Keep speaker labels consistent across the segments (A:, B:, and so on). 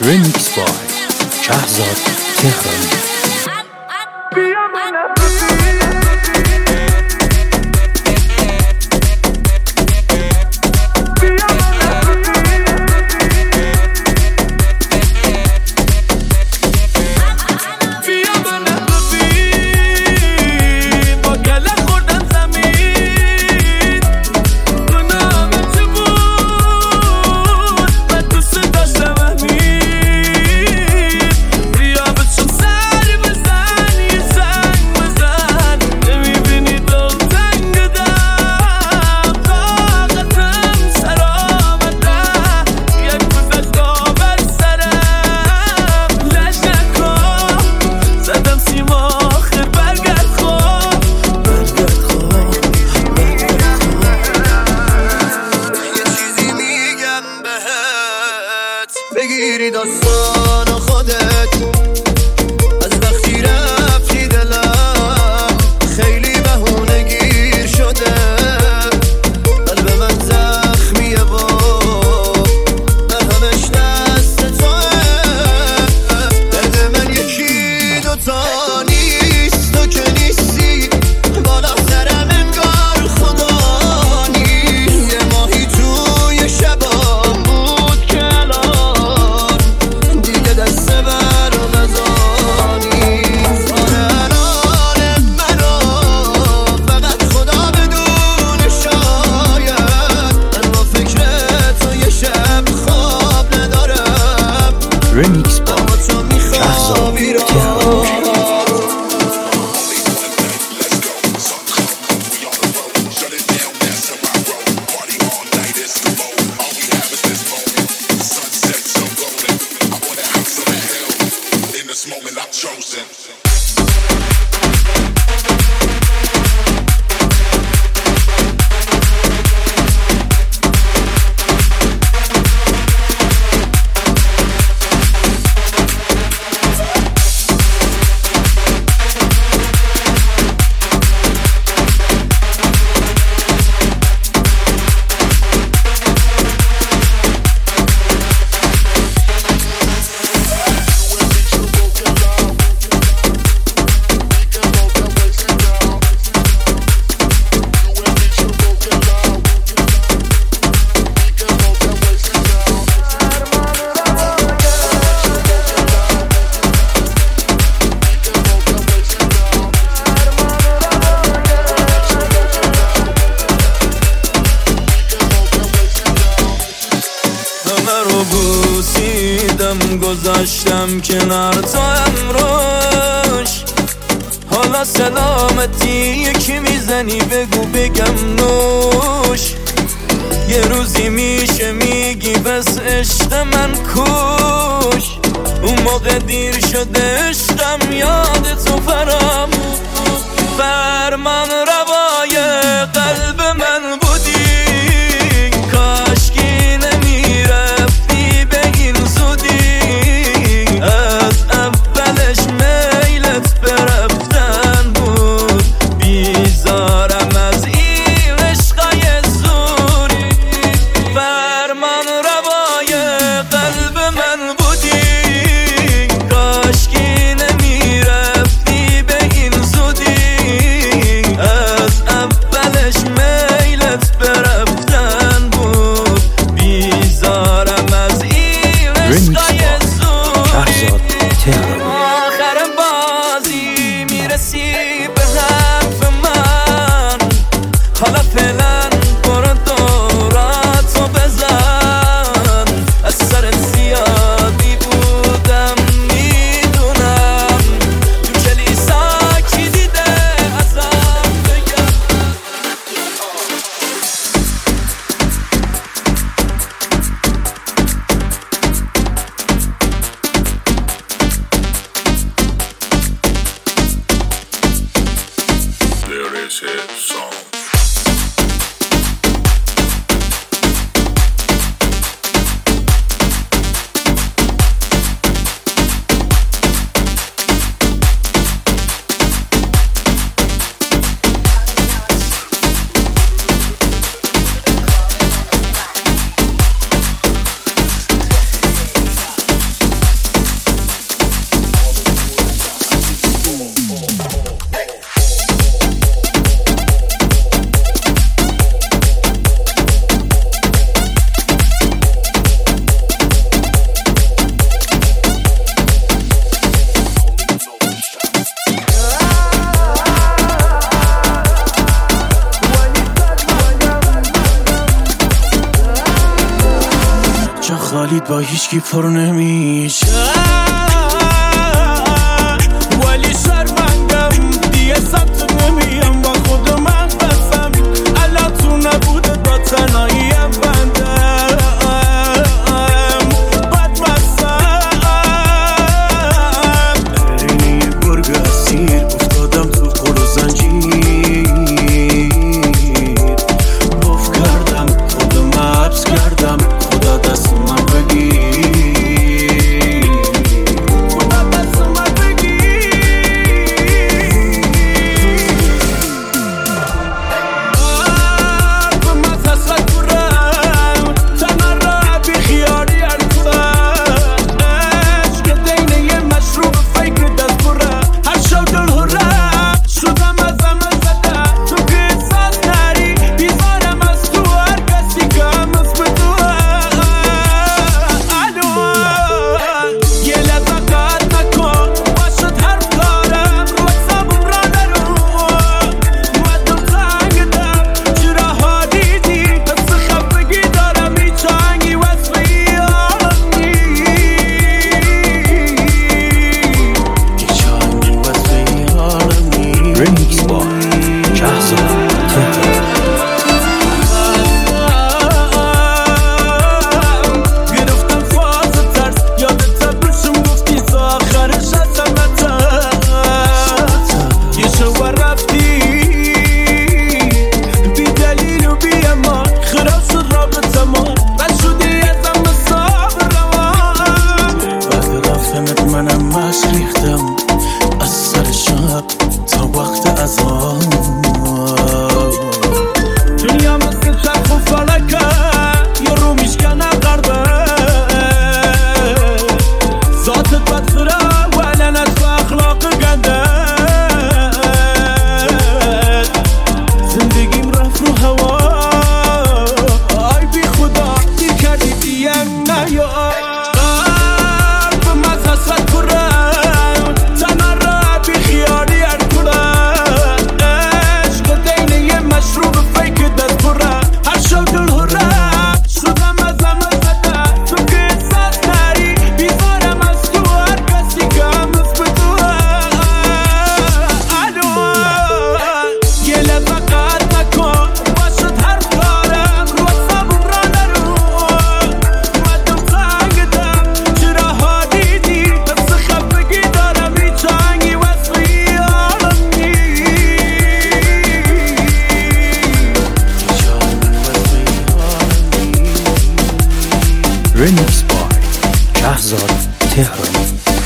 A: رمیکس بای شهرزاد تهرانی.
B: بگیری داستان خودت از وقتی رفتی دلم خیلی بهونه گیر شده. قلب من زخمیه و مرهمش دست توه. درد من یکی دوتا نیست، تو که نیستی بالا سرم انگار خدا نیست. یه ماهی توی شبام بود که
A: رمیکس با شهرزاد تهرانی.
C: گذاشتم کنار تو امروش، حالا سلامتی یکی میزنی بگو بگم نوش. یه روزی میشه میگی بس عشق من کوش، اون موقع دیر شده عشقم یاد تو فرمان روای قلب من بودی. کاشکی نمیرفتی به این زودی، از اولش میلت برفتن بود. بیزارم از این عشقای زوری، فرمان روای قلب من بودی. کاشکی نمیرفتی به این زودی، از اولش میلت برفتن بود. بیزارم از این عشقای
A: شهرزاد تهرانی.
C: آخر بازی میرسی به حرف من، حالا فعلا برو دوراتو بزن. از سر زیادی بودم میدونم، تو کلیسا کی دیده ازم بگم.
D: There is his song.
A: خالیت با هیچکی پر نمیشه،
C: ولی شرمندم دیگه ثبت نمیم با خودم بسم، الان تو نبوده با تنهاییم بندم بد بستم،
A: این یه گرگ اسیر افتادم تو قل و زنجیر، باف کردم خودم حبس کردم، خدا دست من بگیر،
C: خدا دست من بگیر. به من تصورم تنها را بی خیالی ارزم، عشق دینه یه مشروب فکر دست بره، هر شب دل هره شدم ازم زده، تو که احساس نری بیزارم از تو، هر کسی که هم اسم تو الو یه لحظه قد نکن باشد حرف دارم، رو حسابم را نرو مدم تنگدم، چرا حالیدی حس خفگی دارم، هیچ آهنگی وصفی آنی
A: هیچ آهنگی وصفه حالمی. Remix by شهرزاد تهرانی.
C: گرفتم فاز ترس یادت بشم گفتی تا آخرش عظمتم، یه شو رفتی بی دلیل و بی امان، خراب شد رابطه ما بد شدی ازم به صبر روان،
A: بعد رفتنت منم مشت ریختم از سر شب تا وقت اذان،
C: دنیا مثل چرخ و فلکه یه رو میشکنه غربه، ذاتت بدفره و لعنت به اخلاق گنده، زندگیم رفت رو هوا، آی بی خدا دیر کردی دیگه نیا، قلب من حسرت پرم تنها را بی خیالی ارکنم، عشق دینه یه مشروب فیک دست بره، هر شب دل هره شدم ازم زده، تو که احساس نری بیزارم از تو، هر کسی که هم اسم تو الو یه لحظه قد نکن باشد حرف دارم، رو حسابم را نرو مدم تنگدم، چرا حالیدی حس خفگی دارم، هیچ آهنگی وصفی آنی
A: هیچ آهنگی وصفه حالمی. Remix by شهرزاد تهرانی.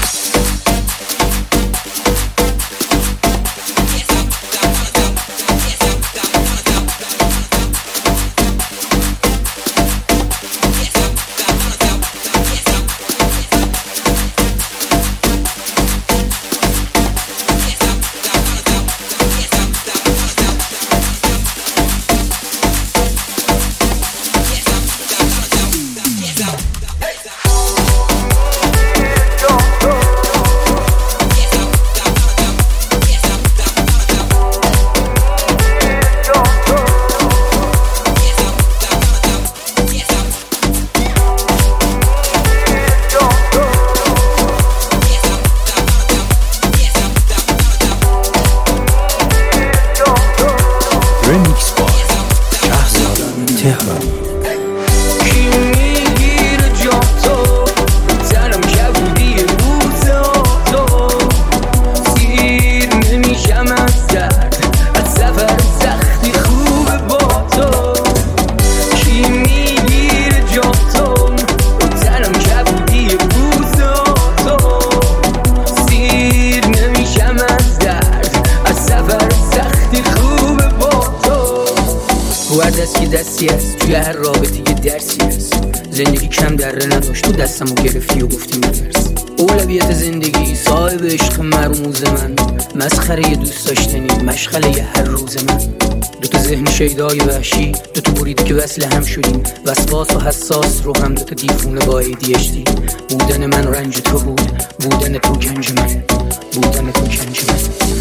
A: Remix by شهرزاد تهرانی.
C: کی میگیره جا تو تنم کبودی روز تو، سیر نمیشم از درد از سفر سختی خوب با تو، کی میگیره جا تو تنم کبودی روز تو، سیر نمیشم از درد از سفر سختی خوب با تو، هر دست که دستی هست توی هر رابطه یه درسی هست، زندگی کم دره نداشت تو دستمو گرفتی و گفتی نترس، اولویت زندگی صاحب عشق مرموز من، مسخره یه دوست داشتنی مشغله یه هر روز من، دوتا ذهن شیدای وحشی دوتا بریده که وصل هم شدیم، وسواس و حساس رو هم دوتا دیفونه با ADHD، بودن من رنج تو بود، بودن تو گنج من، بودن تو گنج من.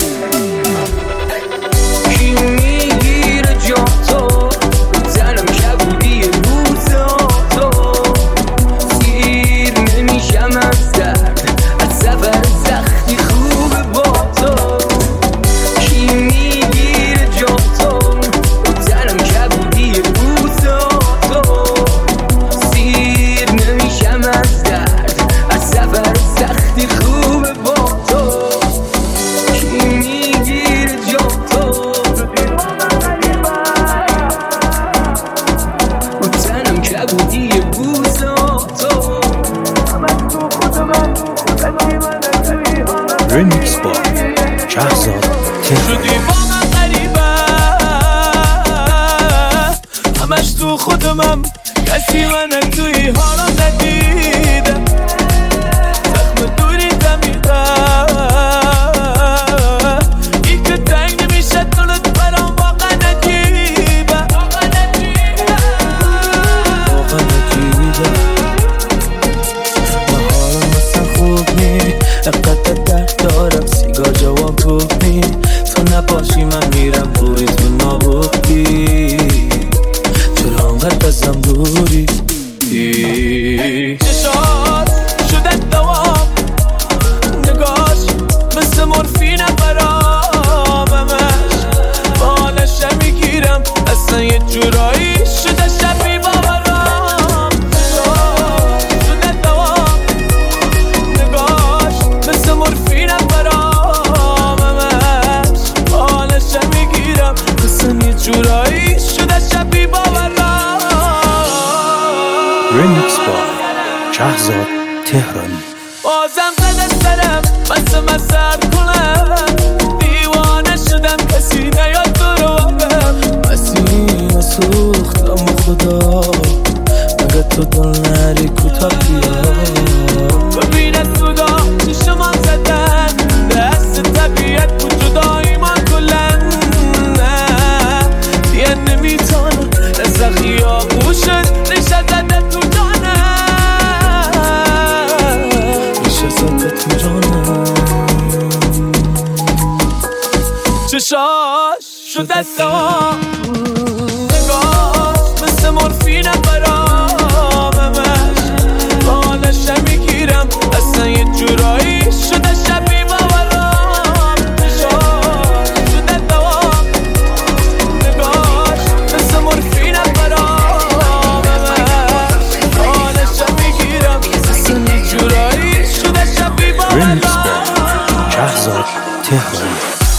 C: کی میگیره جا تو تنم کبودی روز تو،
A: تو خودمم کسی من توی حالا ندیده زخم دوری دمیدم این که تنگ نمیشه دلت برام واقعا نجیبه واقعا نجیبه من حالم مثلا خوب نی اقدر درد دارم سیگار جوان توب نی تو نباشی من میرم روی تو نابودی چرا انقدر ازم دوری چشات شده دوام نگاش مثل مورفینه براممش بالشه میگیرم اصلا یه جورایی شده شبیه باورم چشات شده دوام نگاش مثل مورفینه براممش بالشه میگیرم اصلا یه جورایی شده شبیه باورم.
D: ریمیکس با شهزاد تهرانی.
A: بازم زده سرم بس من سر کنم دیوانه شدم کسی نیاد تو رو آبم مسیح سوختم خدا مگه تو دل نری کوتا بیا ببینه سودا چشمان زدن دست طبیعت بود جدایی ما کلن نه دیگه نمیتانم رزخی آغوشت ریشه زده تو چشاش شده دام نگاش مثل مورفینه براممش بالشه میگیرم اصلا یه جورایی شده شبیه باورم چشاش شده دام نگاش مثل مورفینه براممش بالشه میگیرم اصلا یه جورایی شده شبیه باورم.
D: ریمیکس با شهزاد تهرانی.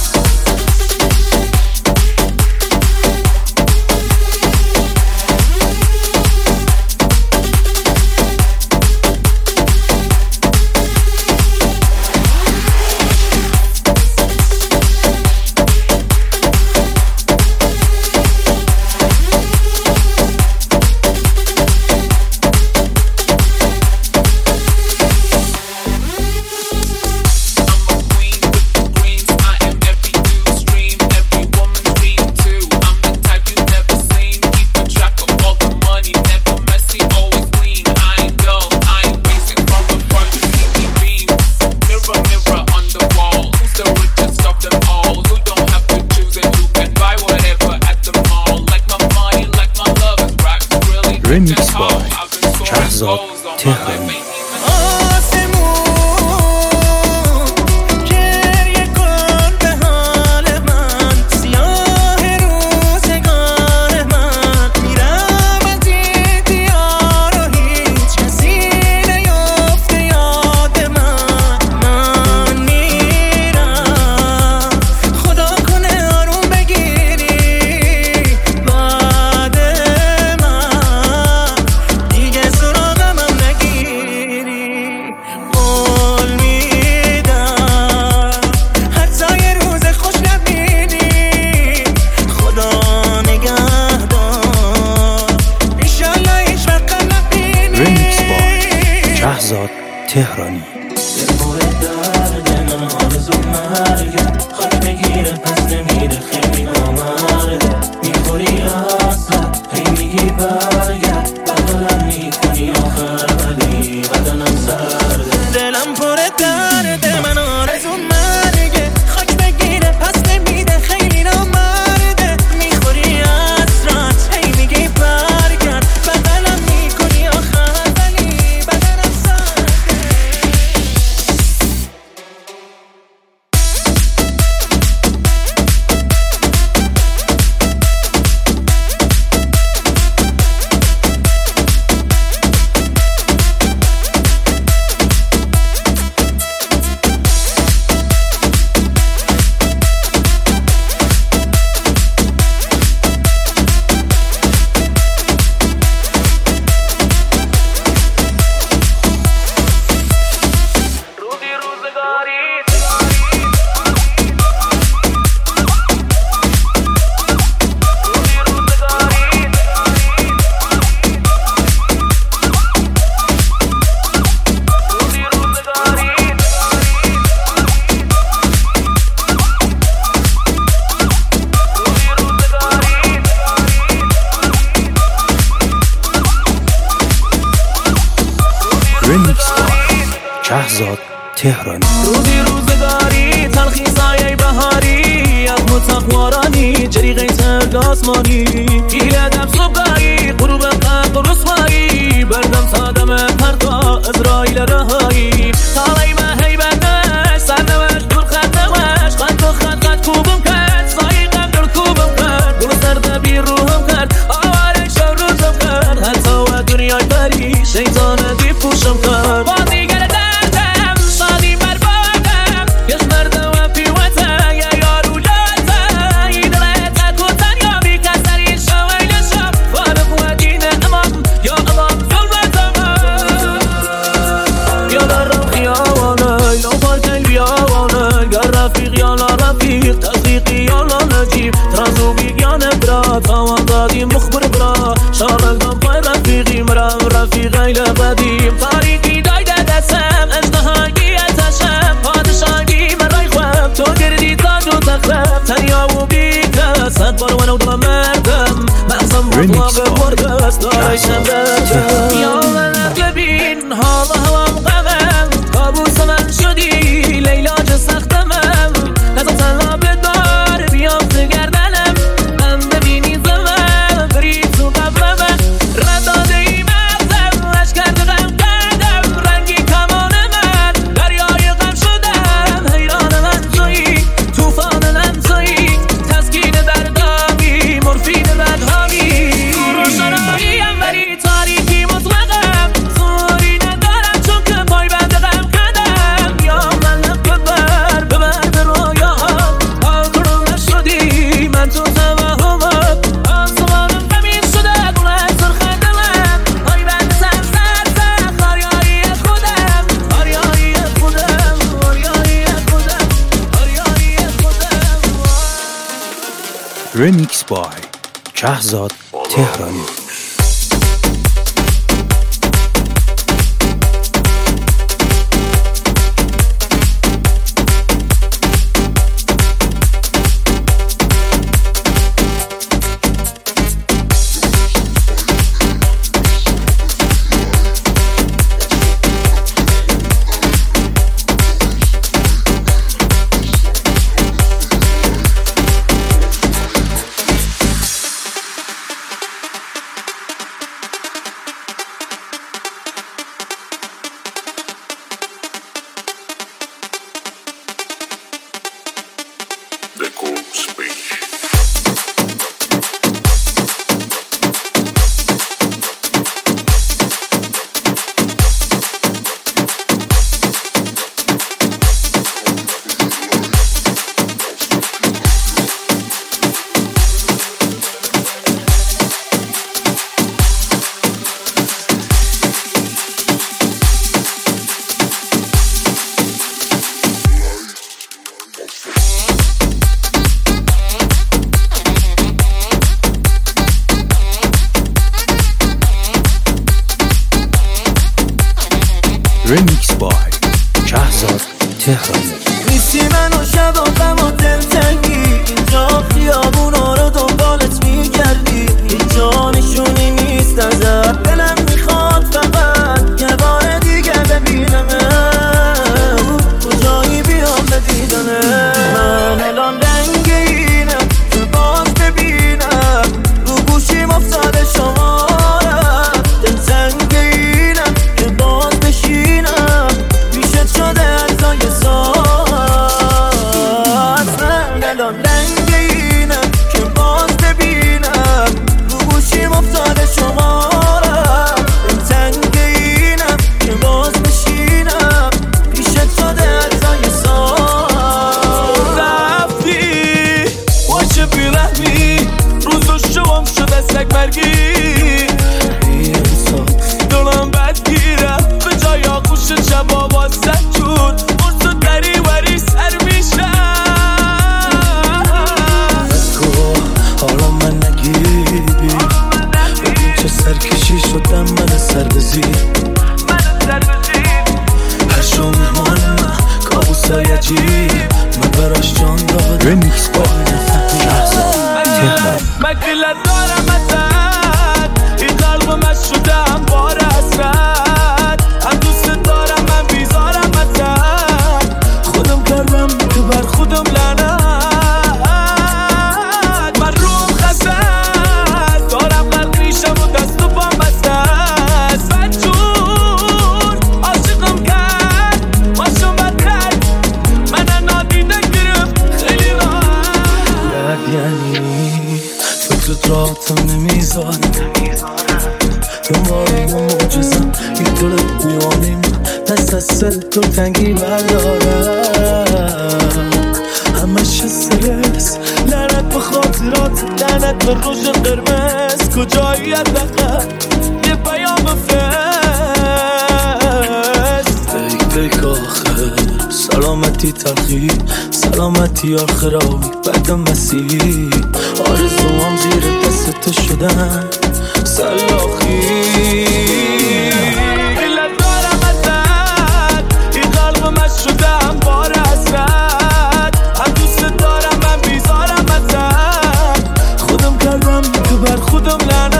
D: ریمیکس با شهزاد تهرانی. شهزاد تهرانی. شهرزاد تهرانی.
A: روزی روزگاری تلخی سایه بهاری از متقوارانی جریقه ترد آسمانی پیله دم صبحایی غروب قلب و رسوایی بردم سادم پردا ازرائیل رهایی تالی من هیبنش سرنوش دور خط نوش خط و خط کوبم کرد سایی قم در کوبم کرد برو سرده بی روحم کرد آواره شو روزم کرد حتی و دنیای پری شیطان دی پوشم کرد بازیگر دردم شادی بربادم یش مردم و پیوته یه یارو لاته ای دلت کتن یا بی کسری شوی نشم فارم و دین امام یا امام ظلمتم یا در خیابانه یا پارکل بیابانه گر رفیق یا لا رفیق تصدیقی یا لا نجیب ترازو بیگیان برا تاوان دادی مخبر برا شارل دم پای رفیقی مرم رفیق ایل قدیم تاریخی دایده دستم اجتهایی اتشم پادشاهی مرای خواب تو گردی تاج و تخرب تنیا و بیکه صد بار ونو دلم مردم مغزم مطلق برده است دارشم بردم یا من ببین حال هوام غمم کابوس من شدی لیلا چه سختمم نزم تنها بدار بیام تو گردنم من ببینی زمم برید تو قبرمم رداده ای مغزم لش کرده غم کردم رنگی کمان من دریای غم شدم حیران من تویی توفان من تویی تسکین دردامی مرفین بدهامی روشناییم ولی تاریکی مطلقم زوری ندارم چون که پای بند غم کردم یا من ببر به رویاها آگرم نشدی من تو توهمت آسمانم غمین شده گونه سرخ دلم پای بند سر آریایی خودم آریایی خودم آریایی خودم آریایی خودم.
D: رمیکس بای شهرزاد تهرانی. رمیکس بای شهرزاد تهرانی.
A: نیستی من و شب و غم و دلتنگی اینجا خیابونا رو دنبالت میگردی اینجا نشونی نیست ازت دلم میخواد فقط یه بار دیگه ببینمه کجایی بیام بدیدنه من الان رنگ اینم که باز ببینم رو گوشیم افتاده شمارم دلتنگ اینم که باز بشینم پیشت شده ارزای ساعت من الان رنگ اینم که باز ببینم رو گوشیم افتاده شمارم دلتنگ اینم که باز بشینم پیشت شده ارزای ساعت رفتی باشه بیرحمی روزو شوام شده سگ مرگی دلم بد گیرم به جای آغوش شبا با سجون مرسو دری وری سر میشم بسکو حالا من نگیری ببین چه سرکشی شدم من سربزی هر شو مهمان من کابوسای عجیب من براش جان دادم
D: رمیکس بای شهرزاد تهرانی.
A: من گلت دارم ازت این قلب من شدم بار حسرت هم دوست دارم من بیزارم ازت زود راحتم نمیذارم دنبال یه معجزم یه دلت میوانیم دست از سر تو تنگی بردارم همش استرس لعنت به خاطرات لعنت به روژ قرمز کجایی حداقل یه پیام فرست بیک آخر سلامتی تلخی سلامتی آخراوی بعد مسیحی آرزوام زیر دست تو شدن سلاخی دلت دارم ازت این قلب من شدم بار حسرت هم دوست دارم من بیزارم ازت خودم کردم تو بر خودم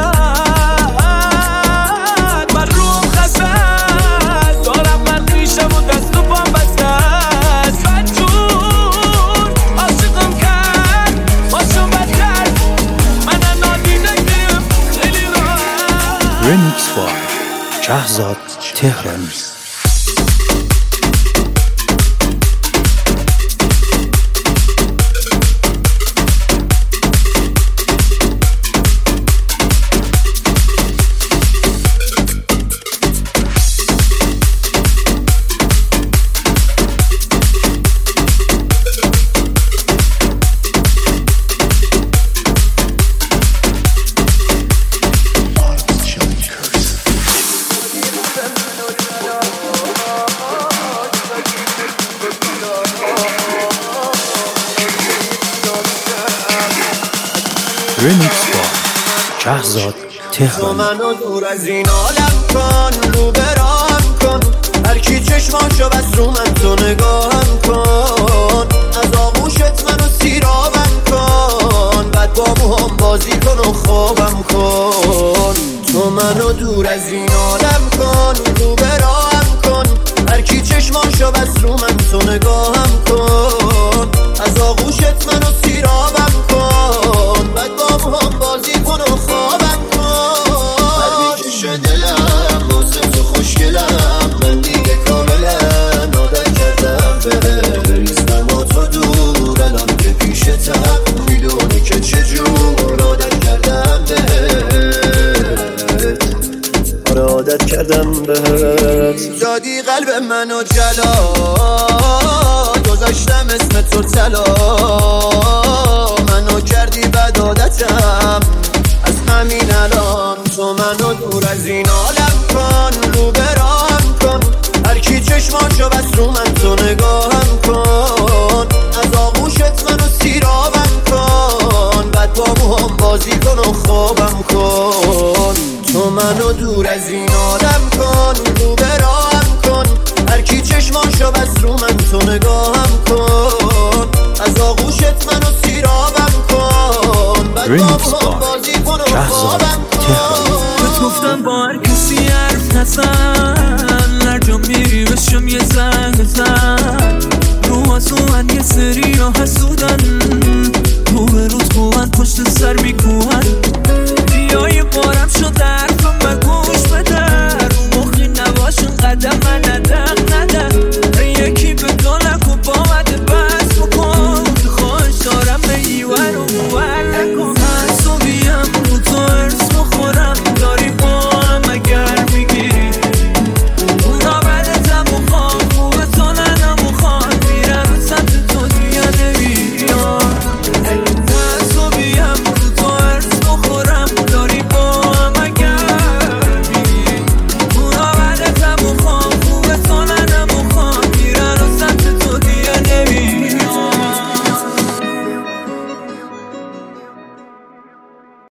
A: لعنت من روم خسد دارم من ریشم و دست و پام بسته است بدجور عاشقم کرد باشم بد کرد من نادیده گریم خیلی راحت
D: Remix by شهزاد تهرانی. Remix by شهزاد
B: تو
D: تهرانی.
B: منو دور از این عالم کن رو برام کن هر کی چشماشو بس رو من تو نگاهم کن از آغوشت منو سیرابم کن بعد با موهام بازی کن و خوابم کن تو منو دور از این عالم کن رو برام کن هر کی چشماشو بس رو من تو نگاهم کن از آغوشت منو سیرابم کن بعد با موهام بازی کن و خوابم دلم واسه تو خوشگلم من دیگه کاملا عادت کردم بهت بریزم و تو دور الان که پیشتم میدونی که چجور عادت کردم بهت آره عادت کردم بهت دادی قلب منو جلا گذاشتم اسم تو طلا منو کردی بد عادتم از همین الان تو منو دور از این عالم کن رو برام کن هر کی چشماشو بس رو من تو نگاهم کن از آغوشت منو سیرابم کن بعد با موهام بازی کن و خوابم کن تو منو دور از این عالم کن رو برام کن هر کی چشماشو بس رو من تو نگاهم کن از آغوشت منو سیرابم کن بعد با موهام بازی کن و خوابم
A: بهت گفتم با هر کسی حرف نزن هر جا میری بشم یه زنگ بزن رو از من یه سری ها حسودن رو به روز قوت پشت سر میکوهن